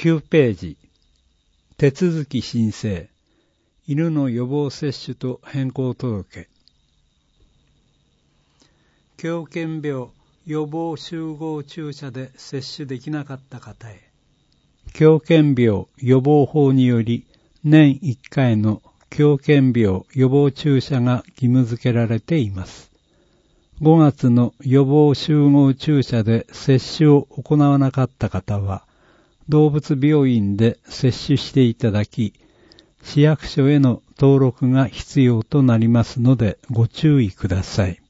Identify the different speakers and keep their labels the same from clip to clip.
Speaker 1: 9ページ、手続き申請、犬の予防接種と変更届。狂犬病予防集合注射で接種できなかった方へ。狂犬病予防法により年1回の狂犬病予防注射が義務付けられています。5月の予防集合注射で接種を行わなかった方は、動物病院で接種していただき、市役所への登録が必要となりますのでご注意ください。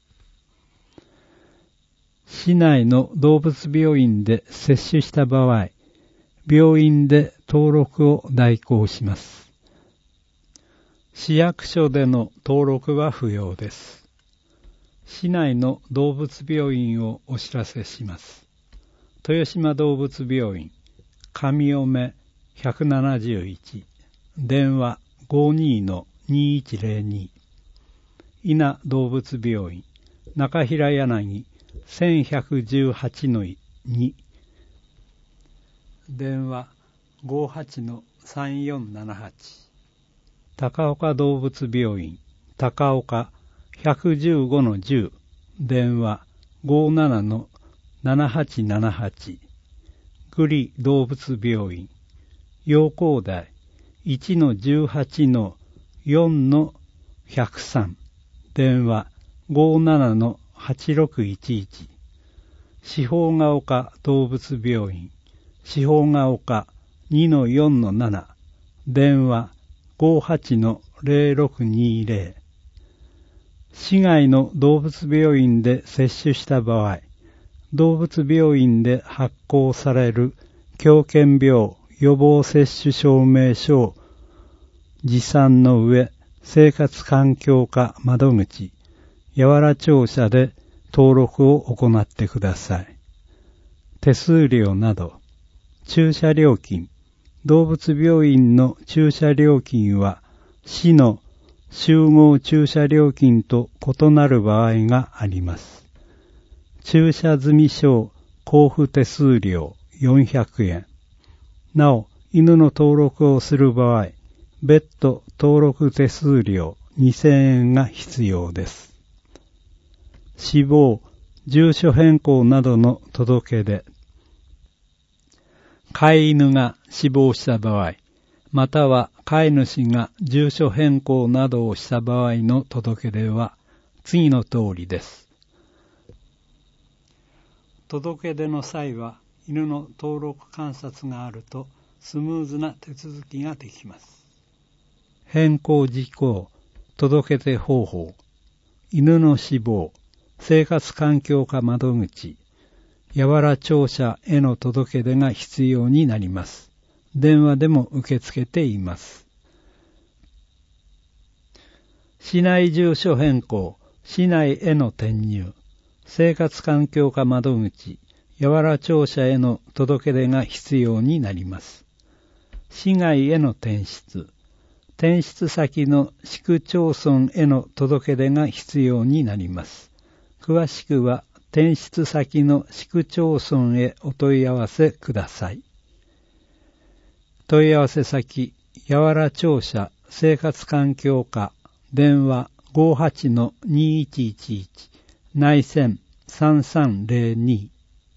Speaker 1: 市内の動物病院で接種した場合、病院で登録を代行します。市役所での登録は不要です。市内の動物病院をお知らせします。豊島動物病院上尾目171、電話 52-2102、稲動物病院中平柳1118-2、電話 58-3478、高岡動物病院高岡115-10、電話 57-7878、栗動物病院陽光台 1-18-4-103、電話 57-8611、四方ヶ丘動物病院四方ヶ丘 2-4-7、電話 58-0620。市外の動物病院で接種した場合、動物病院で発行される狂犬病予防接種証明書を持参の上、生活環境課窓口八原庁舎で登録を行ってください。手数料など、注射料金、動物病院の注射料金は市の集合注射料金と異なる場合があります。注射済証交付手数料400円。なお、犬の登録をする場合、別途登録手数料2000円が必要です。死亡、住所変更などの届け出。飼い犬が死亡した場合、または飼い主が住所変更などをした場合の届け出は次の通りです。届け出の際は犬の登録観察があるとスムーズな手続きができます。変更事項、届け出方法、犬の死亡、生活環境課窓口、八原庁舎への届け出が必要になります。電話でも受け付けています。市内住所変更、市内への転入、生活環境課窓口、八原庁舎への届け出が必要になります。市外への転出、転出先の市区町村への届け出が必要になります。詳しくは転出先の市区町村へお問い合わせください。問い合わせ先、八原庁舎生活環境課、電話 58-2111、内線3302。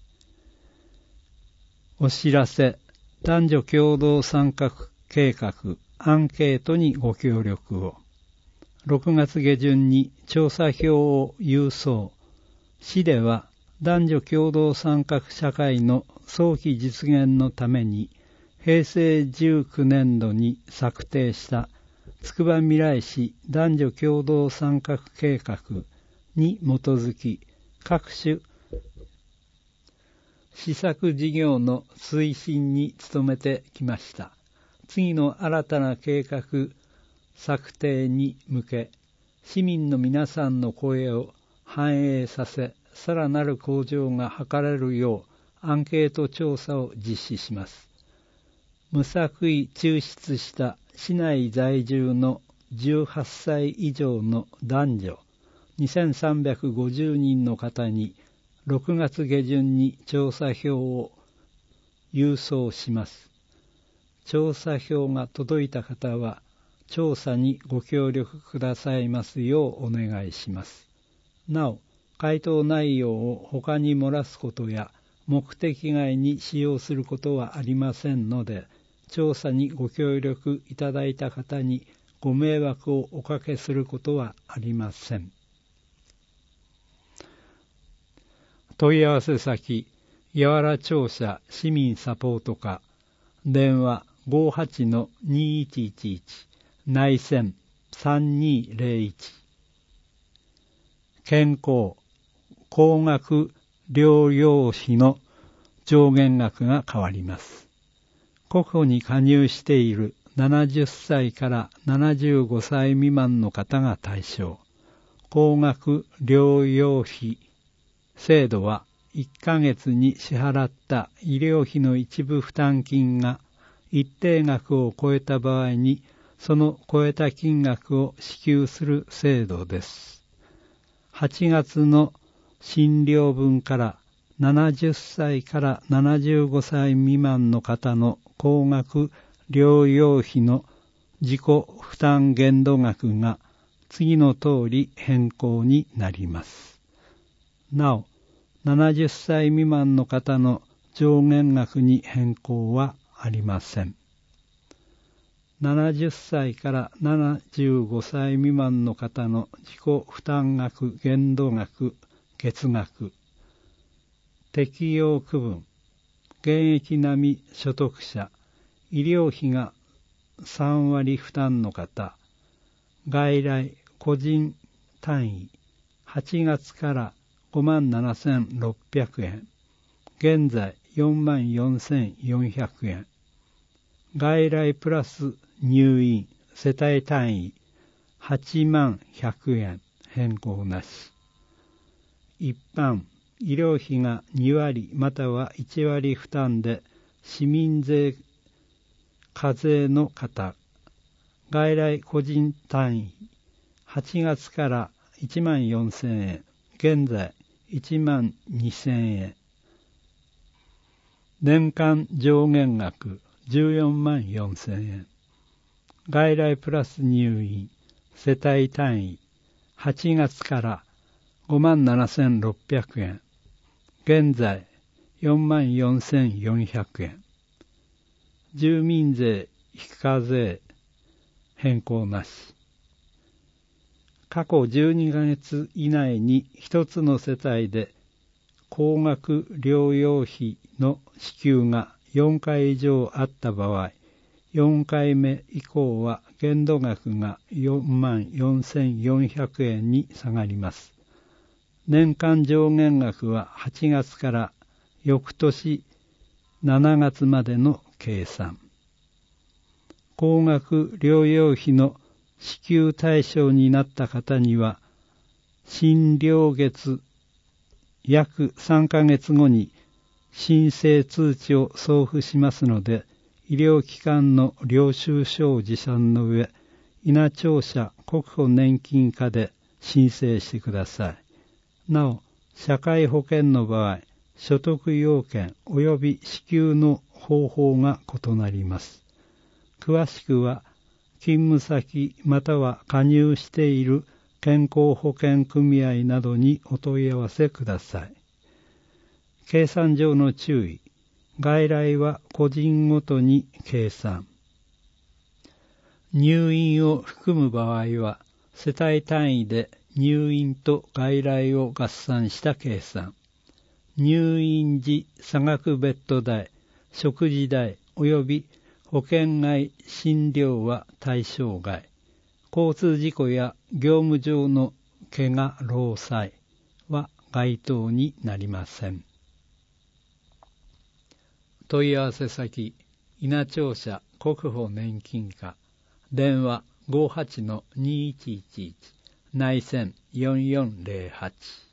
Speaker 1: お知らせ、男女共同参画計画アンケートにご協力を。6月下旬に調査票を郵送。市では男女共同参画社会の早期実現のために平成19年度に策定したつくばみらい市男女共同参画計画に基づき各種施策事業の推進に努めてきました。次の新たな計画策定に向け、市民の皆さんの声を反映させ、さらなる向上が図れるようアンケート調査を実施します。無作為抽出した市内在住の18歳以上の男女2350人の方に6月下旬に調査票を郵送します。 調査票が届いた方は、調査にご協力くださいますようお願いします。なお、回答内容を他に漏らすことや、目的外に使用することはありませんので、調査にご協力いただいた方にご迷惑をおかけすることはありません。問い合わせ先、やわら庁舎市民サポート課、電話 58-2111 内線3201。健康、高額療養費の上限額が変わります。国保に加入している70歳から75歳未満の方が対象。高額療養費制度は1ヶ月に支払った医療費の一部負担金が一定額を超えた場合にその超えた金額を支給する制度です。8月の診療分から70歳から75歳未満の方の高額療養費の自己負担限度額が次の通り変更になります。なお、70歳未満の方の上限額に変更はありません。70歳から75歳未満の方の自己負担額限度額月額適用区分現役並み所得者医療費が3割負担の方外来個人単位8月から57,600円現在44,400円外来プラス入院世帯単位80,100円変更なし一般医療費が2割または1割負担で市民税課税の方外来個人単位8月から14,000円現在12,000円年間上限額144,000円外来プラス入院世帯単位8月から57,600円現在44,400円住民税非課税変更なし過去12ヶ月以内に一つの世帯で高額療養費の支給が4回以上あった場合、4回目以降は限度額が44,400円に下がります。年間上限額は8月から翌年7月までの計算。高額療養費の支給対象になった方には、診療月約3ヶ月後に申請通知を送付しますので、医療機関の領収書を持参の上、伊那庁舎国保年金課で申請してください。なお、社会保険の場合、所得要件及び支給の方法が異なります。詳しくは、勤務先または加入している健康保険組合などにお問い合わせください。計算上の注意。外来は個人ごとに計算。入院を含む場合は、世帯単位で入院と外来を合算した計算。入院時差額ベッド代、食事代及び保険外診療は対象外。交通事故や業務上の怪我労災は該当になりません。問い合わせ先、伊那庁舎国保年金課、電話 58-2111 内線4408